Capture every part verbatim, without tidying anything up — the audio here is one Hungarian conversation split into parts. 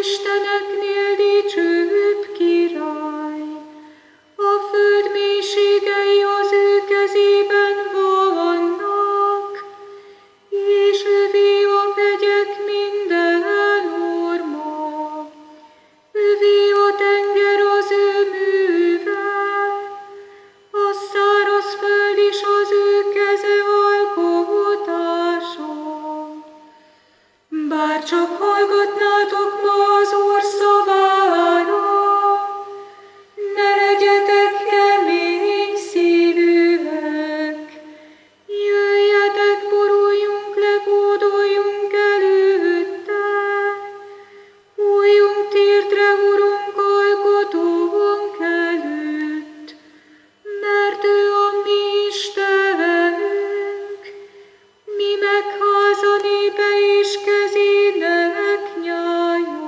isteneknél dicsőbb király. A föld mélységei az ő kezében vannak, és övé a hegyek minden orma. Övé a tenger az ő műve, a száraz föld is az ő keze alkotása. Bárcsak hallgatnátok ma az Úr szavára, ne legyetek kemény szívűek. Jöjjetek, boruljunk le, hódoljunk előtte. Újjunk térdre, Urunk, alkotónk előtt, mert ő a mi Istenünk, mi meg háza népe és kezének nyája.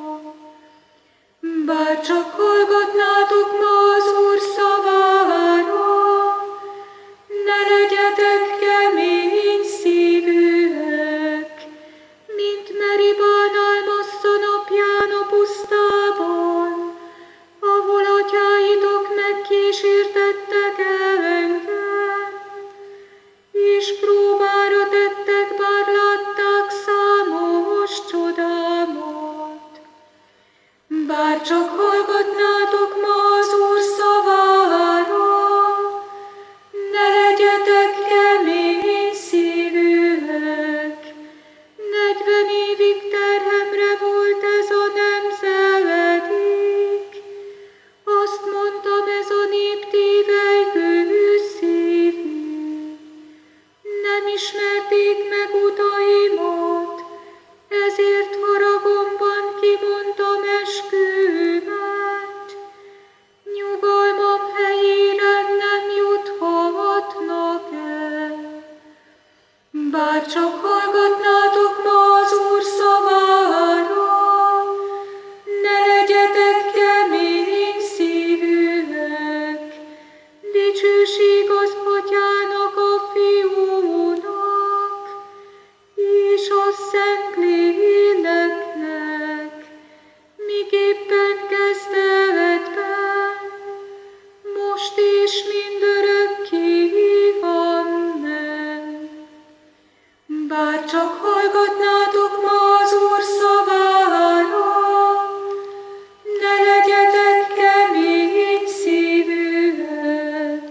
Bárcsak hallgatnátok ma az Úr szavára, ne legyetek kemény szívűek, mint Meribán Almassza napján a pusztában, ahol atyáitok megkísértettek engem, és próbára tettek, bár látták számos csodámat. Bárcsak hallgatnátok ma az Úr szavára, ne legyetek kemény szívűek. Negyven évig terhemre volt ez a nemzedék, azt mondtam, ez a nép tévelygő szívű. Nem ismerték meg utaimat, ezért haragomban kimondtam eskümet. Nyugalmam helyére nem juthatnak el. Bárcsak hallgatnátok ma az Úr szavára, ne legyetek kemény szívűek. Dicsőség az Atyának, a Fiúnak, és a Szentléleknek, miképpen kezdetben, most és mindörökké. Amen. Bárcsak hallgatnátok ma az Úr szavára, ne legyetek kemény szívűek.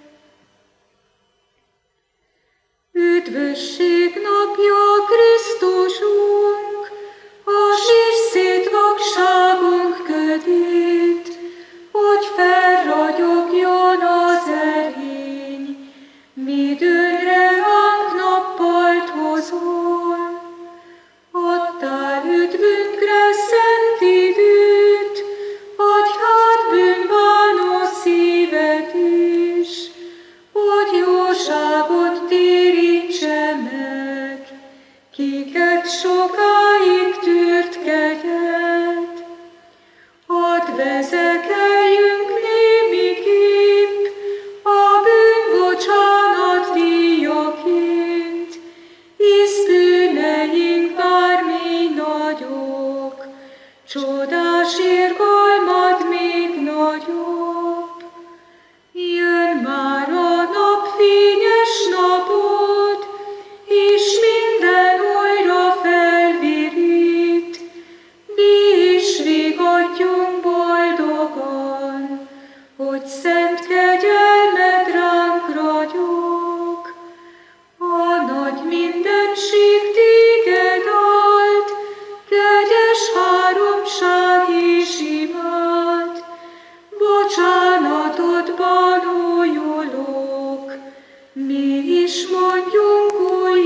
Üdvösség napja Krisztusunk, hasíts szét vakságunk ködét, hogy felragyogjon az erény, midőre ránk nappalt hozol. Adtál üdvünkre szent időt, adj hát bűnbánó szívet is, hogy jóságot térítse meg, kiket sokáig tűrt kegyed. Hadd vezekeljünk némiképp a bűnbocsánat díjaként, hisz bűneink bármi nagyok, csodás irgalmad még nagyobb. Jön már a nap, fényes napod, és minden újra felvirít. Mi is vigadjunk boldogan, hogy szent kegyelmed ránk ragyog. A nagy mindenség téged áld, kegyes háromság és imád. Bocsánatodban újulok, mi is mondjunk új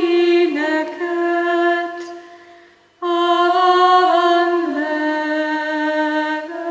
éneket. Amen.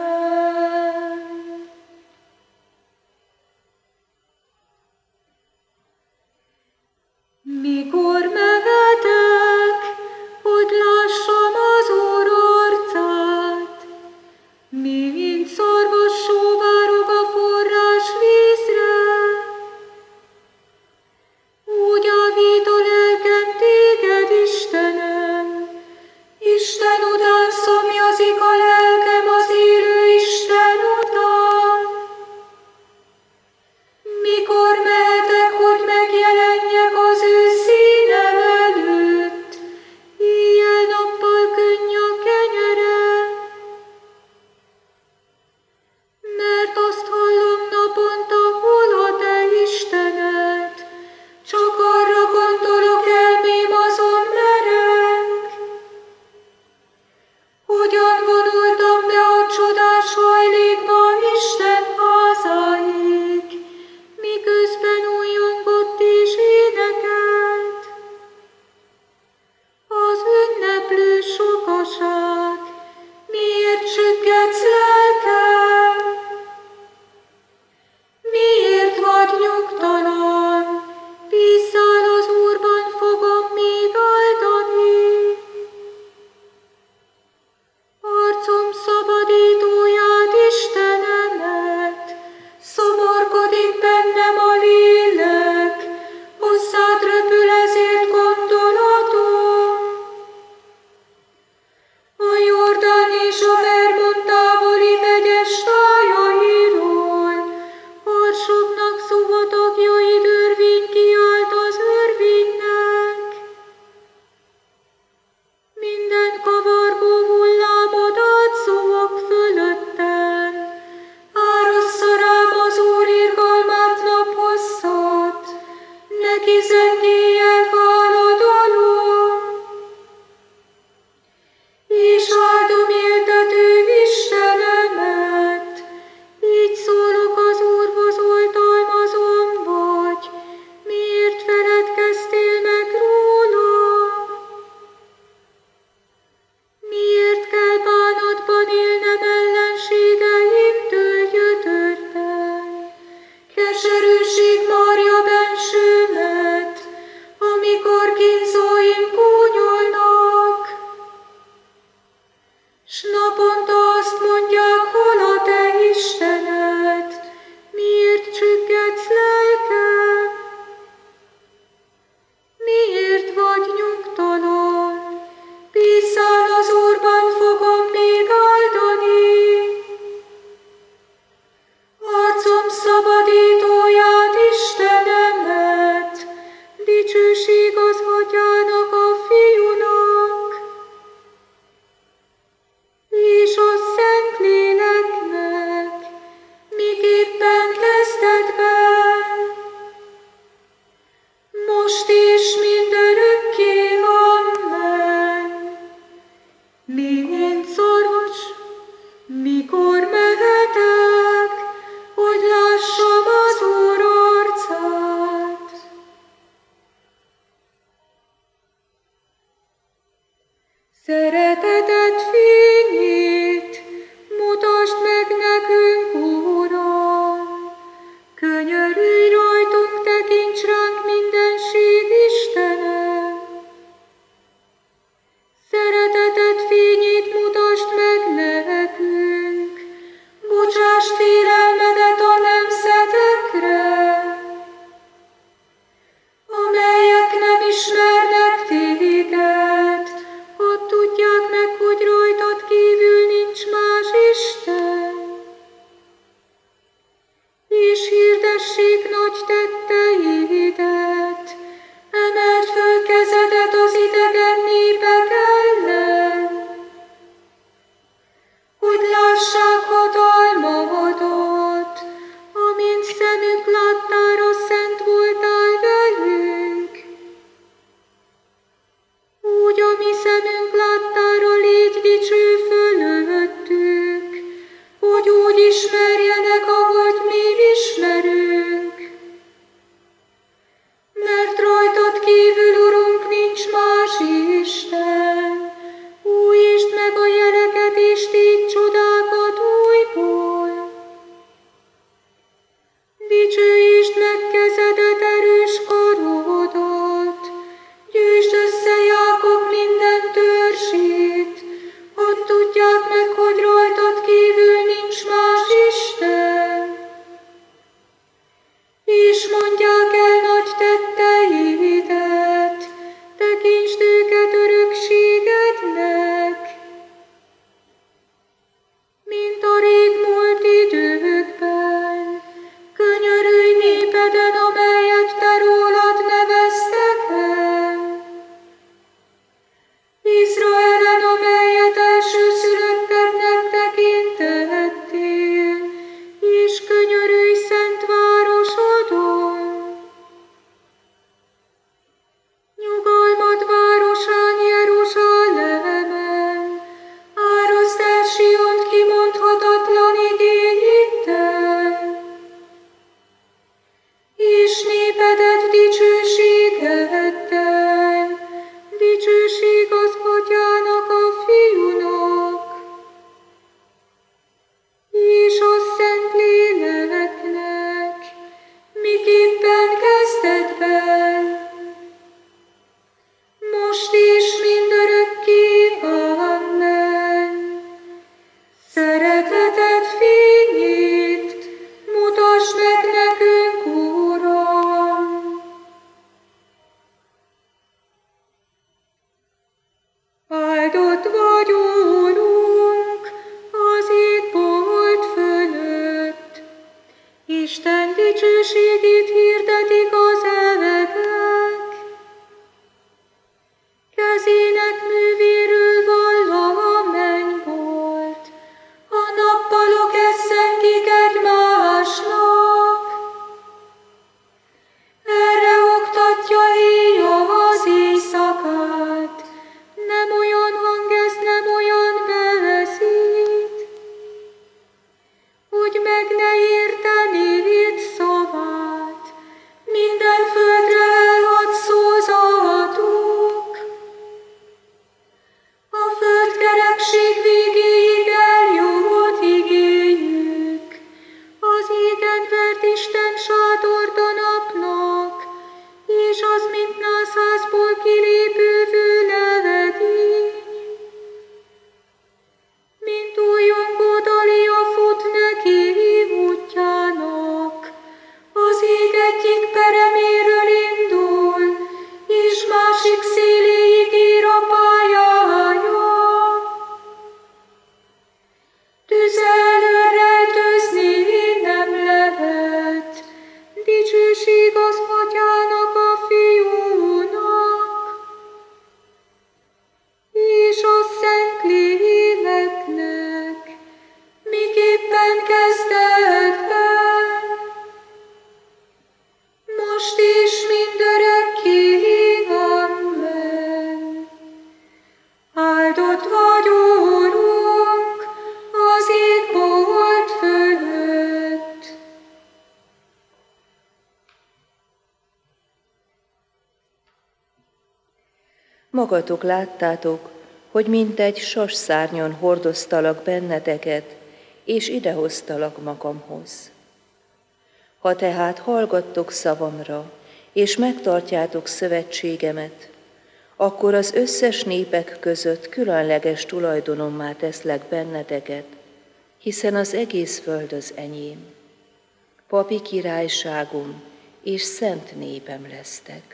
nagy tetteidet, emeld föl kezedet az idegen népek ellen, hogy lássák hatalmadat, amint szemük láttára szent voltál velünk. Úgy a mi szemünk láttára légy dicső fölöttük, hogy úgy ismerjenek, ahogy mi ismerünk. Mert rajtad kívül, Urunk, nincs más Isten. Újítsd meg a jeleket és tégy csodákat újból. Dicsőítsd meg kezedet, erős karodat, gyűjtsd össze Jákob minden törzsét, hadd tudják meg, hogy rajtad kívül nincs más Isten. És mondják el nagy tetteidet, tekintsd őket örökségednek. Mint a régmúlt időkben, könyörülj népeden, amelyet te rólad neveztek el. Izraelen, amelyet elsőszülöttednek tekintettél, és könyörülj szent városodon. Nyugalmat városán, Jeruzsálemen, áraszd el Siont kimondhatatlan igényiddel, és népedet dicsőségeddel, dicsőség az Atyának, a Fiúnak, és a Szentléleknek, miképpen kezdetben, most és mindörökké. Amen. Szereteted fényét mutasd meg nekünk, Uram! Áldott vagy, Úrunk, az égbolt fölött, Isten dicsőségét hirdetik az elegek. Kezének művéről vall a mennybolt, a nappalok eszengik egymásnak. Erre oktatja éjjel az éjszakát, nem olyan hang ez, nem olyan beleszít, hogy meg ne értenéd szavát, minden földre elhadd szózatuk. A föld kerekség végéig eljut igényük, az égen vert Isten sátort a napnak, és az, mint nászházból kilépő vőlevedény. Mint újongó dalia fut neki útjának, az ég egyik pereméről indul, és másik széléig ér a pályája. Tüze elől rejtőzni nem lehet, dicsőség az Atyának, a Fiúnak, és a Szentléleknek, miképpen kezdetben, most és mindörökké. Amen. Áldott vagy, Úrunk, az égbolt fölött. Magatok láttátok, hogy mintegy sasszárnyon hordoztalak benneteket, és idehoztalak magamhoz. Ha tehát hallgattok szavamra, és megtartjátok szövetségemet, akkor az összes népek között különleges tulajdonommá teszlek benneteket, hiszen az egész föld az enyém. Papi királyságom és szent népem lesztek.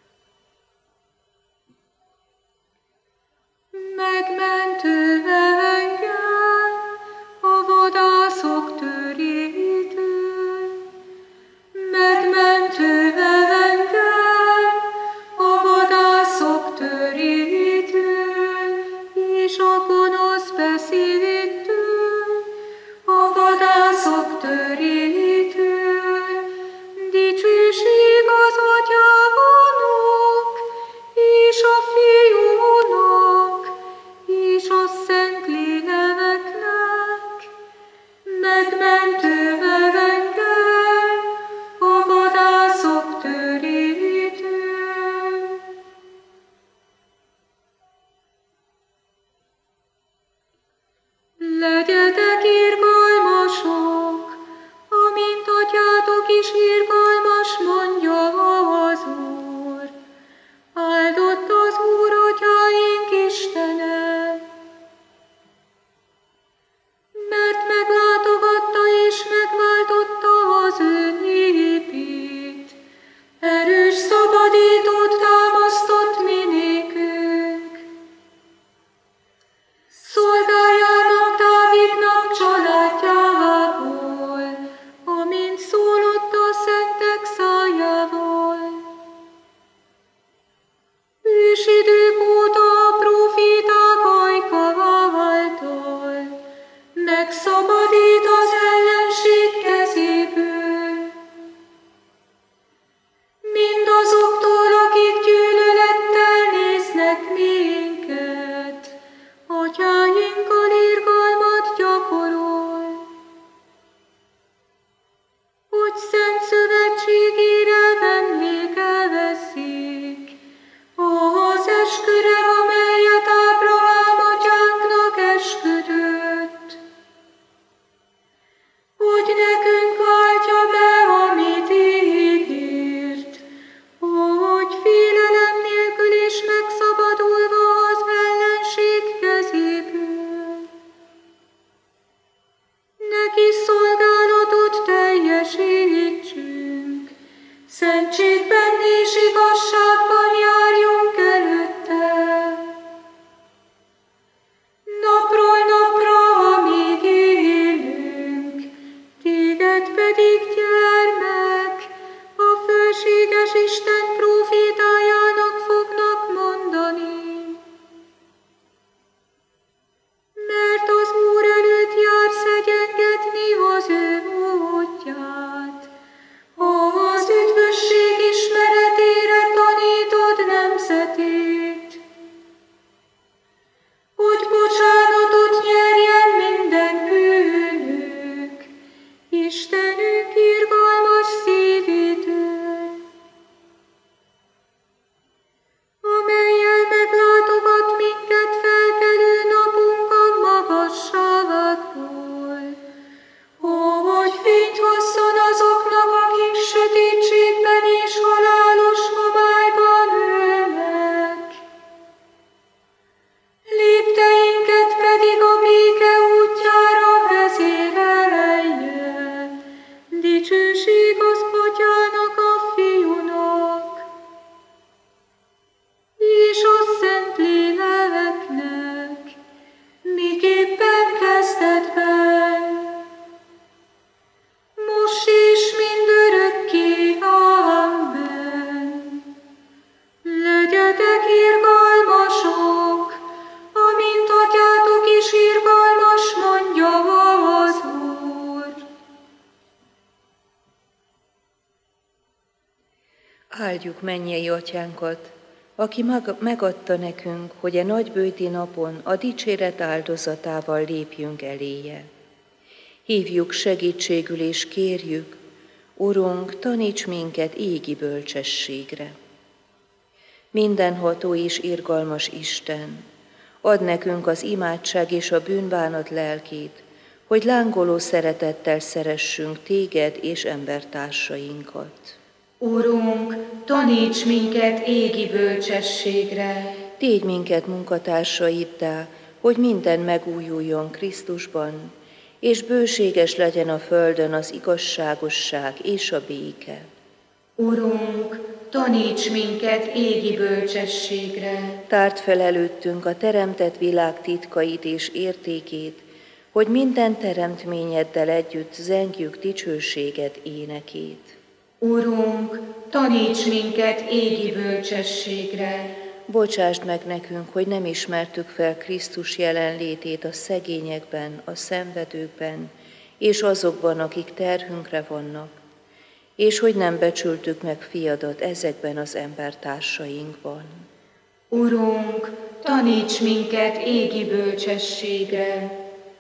Megmentő engem a vadászok törétől, megmentő megszabadít az ellenség kezéből. Mindazoktól, akik gyűlölettel néznek minket, atyáinkkal irgalmat gyakorol, hogy szent szövetségére emléke veszik az esküre, amelyet Ábrahám atyánknak esküdött, hogy nekünk váltja be, amit ígért, hogy félelem nélkül és megszabadulva az ellenség kezéből neki szolgálatot teljesítsünk, szentségben és igazságban járjunk előtte. Napról napra, amíg élünk, téged pedig, gyermek, a fölséges Isten prófétájának fognak mondani. Mert az Úr előtt jársz egyengetni az ő módját, az üdvösség ismeretére tanítod nemzetét, hogy bocsánatot nyerjen minden bűnük, Istenünk irgalmas szívétől, amellyel meglátogat minket felkelő napunk a magasságból, hogy fényt hozzon azoknak, akik sötétségben és halálos homályban ülnek. Lépteinket pedig a béke útjára vezérelje. Dicsőség az Atyának, a Fiúnak és a Szentléleknek, miképpen kezdetben, most és mindörökké. Amen. Legyetek irgalmasok, amint atyátok is irgalmas, mondja az Úr. Áldjuk mennyei atyánkat, aki megadta nekünk, hogy a nagybőti napon a dicséret áldozatával lépjünk eléje. Hívjuk segítségül és kérjük, Urunk, taníts minket égi bölcsességre. Mindenható és irgalmas Isten, add nekünk az imádság és a bűnbánat lelkét, hogy lángoló szeretettel szeressünk téged és embertársainkat. Urunk, taníts minket égi bölcsességre. Tégy minket munkatársaiddá, hogy minden megújuljon Krisztusban, és bőséges legyen a földön az igazságosság és a béke. Urunk, taníts minket égi bölcsességre. Tárd fel előttünk a teremtett világ titkait és értékét, hogy minden teremtményeddel együtt zengjük dicsőséged énekét. Urunk, taníts minket égi bölcsességre. Bocsásd meg nekünk, hogy nem ismertük fel Krisztus jelenlétét a szegényekben, a szenvedőkben, és azokban, akik terhünkre vannak, és hogy nem becsültük meg fiadat ezekben az embertársainkban. Urunk, taníts minket égi bölcsességre.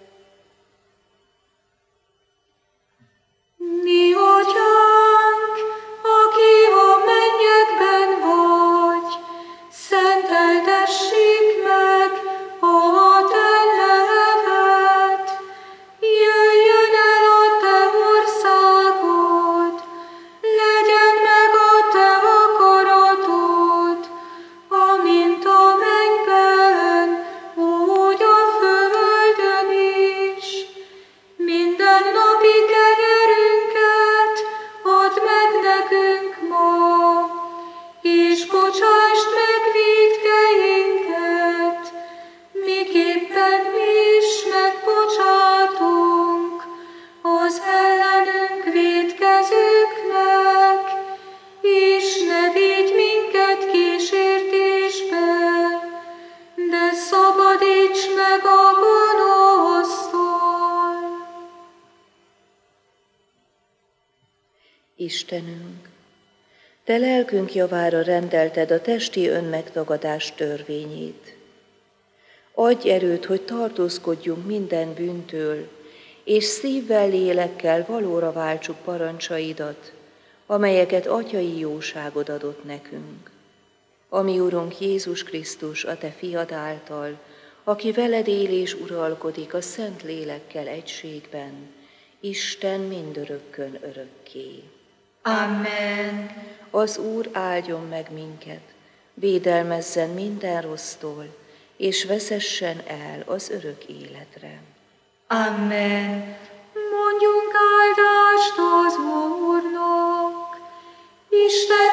Mi atyánk, aki a mennyekben vagy, szenteltessék meg a te neved, jöjjön el a te országod, legyen meg a te akaratod, amint a mennyben, úgy a földön Istenünk, Te lelkünk javára rendelted a testi önmegtagadás törvényét. Adj erőt, hogy tartózkodjunk minden bűntől, és szívvel, lélekkel valóra váltsuk parancsaidat, amelyeket atyai jóságod adott nekünk. Ami Urunk Jézus Krisztus, a Te fiad által, aki veled él és uralkodik a Szent Lélekkel egységben, Isten mindörökkön örökké. Amen. Az Úr áldjon meg minket, védelmezzen minden rossztól, és vezessen el az örök életre. Amen. Mondjunk áldást az Úrnak. Isten